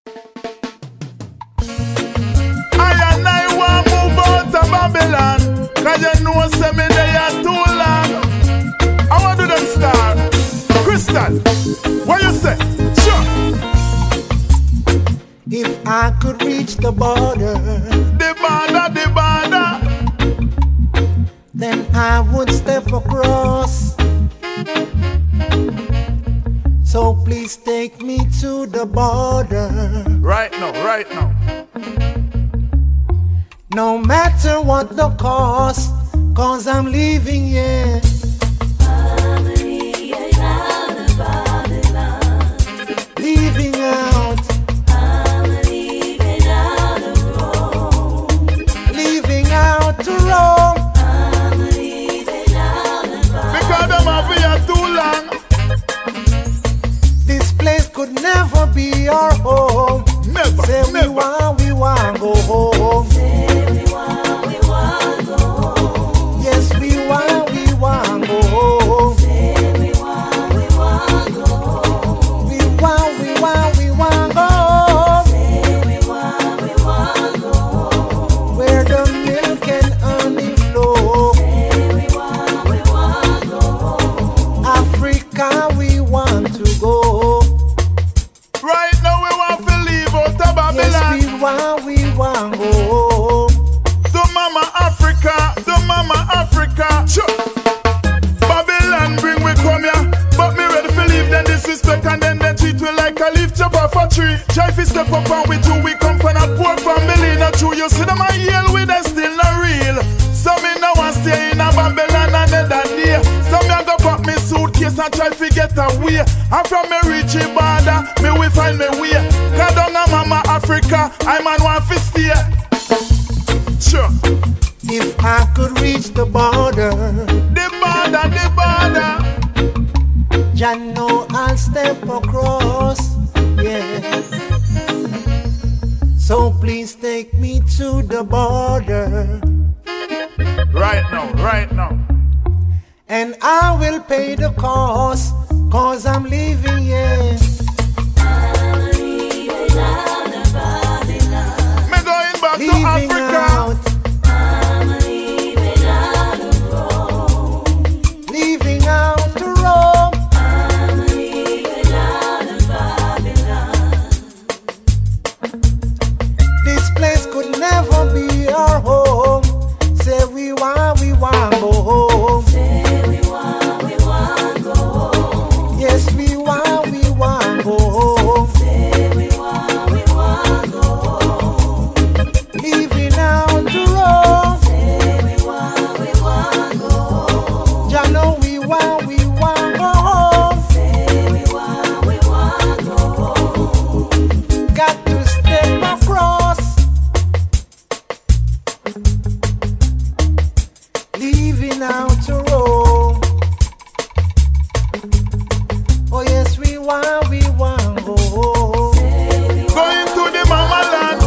I want move out of Babylon, cause you know say me there too long. I want to them start. Crystal, what you say? Sure. If I could reach the border, the border, then I would step across. So please take me to the border. Right now. No matter what the cost, cause I'm leaving, yeah. I'm leaving out of Babylon. Leaving out. I'm leaving out of Rome. Leaving out to Rome. I'm leaving out of Babylon. Because them have been here too long. This place could never be our home. Never, Say never. we want go home. Say we want go home. Yes, we want go home. Say we want go home. We want go home. Say we want go home. Where the milk and honey flow. Say we want go home. Africa, we want to go. Right now we want to leave out of Babylon. Yes, we want go home. To Mama Africa, sure. Babylon bring we come here, but me ready to leave them disrespect and then they treat we like a leaf chop off a tree. Try to step up and with you, we come from a poor family, not true. You see them a yell with them still not real. So me no want stay in a Babylon another day. So me a go pack me suitcase and try to get away. And from me reach the border, me will find me way. Cause down a Mama Africa, I man want to stay. Sure. If I could reach the border, The border. ya know I'll step across. Yeah. So please take me to the border, Right now. and I will pay the cost, cause I'm leaving, yeah. I'm leaving out of Babylon. Me going back to Leaving Africa. out, I'm leaving out of Rome. leaving out to Rome. I'm leaving out of Babylon. This place could never be our home. Say we want go home. Say we want go home. Yes, we want go home. Say we want go home. Leaving out to Rome. Say we want go home. Ya know we want go home. Say we want go home. Got to step across. Leaving out to Rome. Oh yes, we want go home. Going to the mama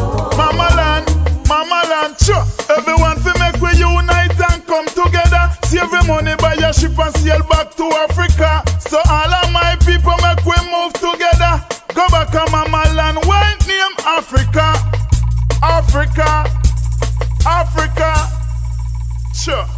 land. Sure. Everyone fi make we unite and come together. Save the money, buy a ship and sail back to Africa. So all of my people make we move together. Go back to mama land. White name Africa. Sure.